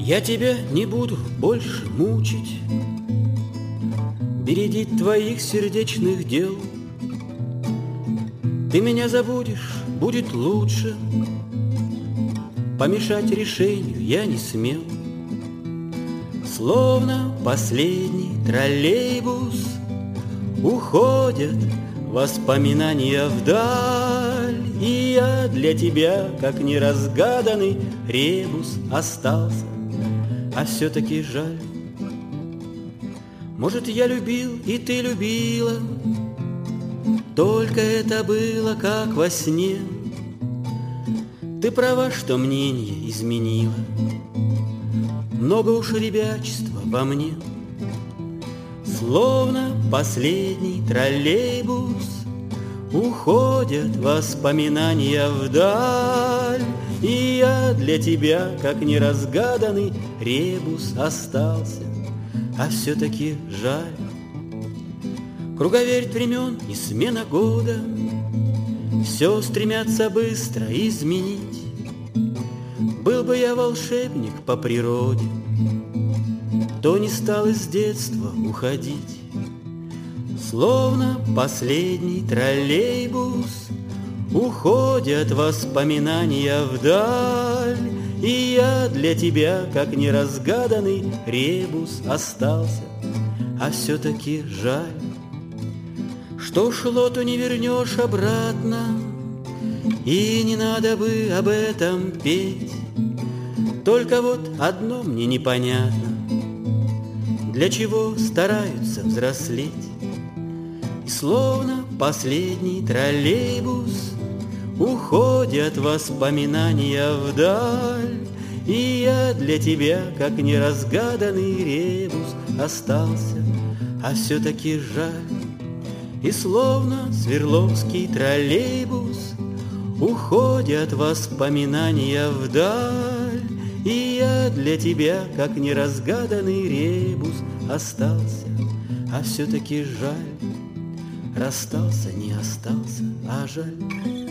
Я тебя не буду больше мучить, бередить твоих сердечных дел. Ты меня забудешь, будет лучше, помешать решению я не смел. Словно последний троллейбус уходят воспоминания вдаль, и я для тебя, как неразгаданный ребус, остался, а все-таки жаль. Может, я любил, и ты любила, только это было как во сне. Ты права, что мнение изменила, много уж ребячества во мне. Словно последний троллейбус уходят воспоминания вдаль, и я для тебя, как неразгаданный ребус, остался, а все-таки жаль. Круговерть времен и смена года все стремятся быстро изменить. Был бы я волшебник по природе, то не стал из детства уходить. Словно последний троллейбус уходят воспоминания вдаль, и я для тебя, как неразгаданный ребус, остался, а все-таки жаль. Что шло, то не вернешь обратно, и не надо бы об этом петь. Только вот одно мне непонятно: для чего стараются взрослеть? И словно последний троллейбус уходят воспоминания вдаль, и я для тебя, как неразгаданный ребус, остался, а все-таки жаль. И словно Свердловский троллейбус уходят воспоминания вдаль, и я для тебя, как неразгаданный ребус, остался, а все-таки жаль. Расстался, не остался, а жаль.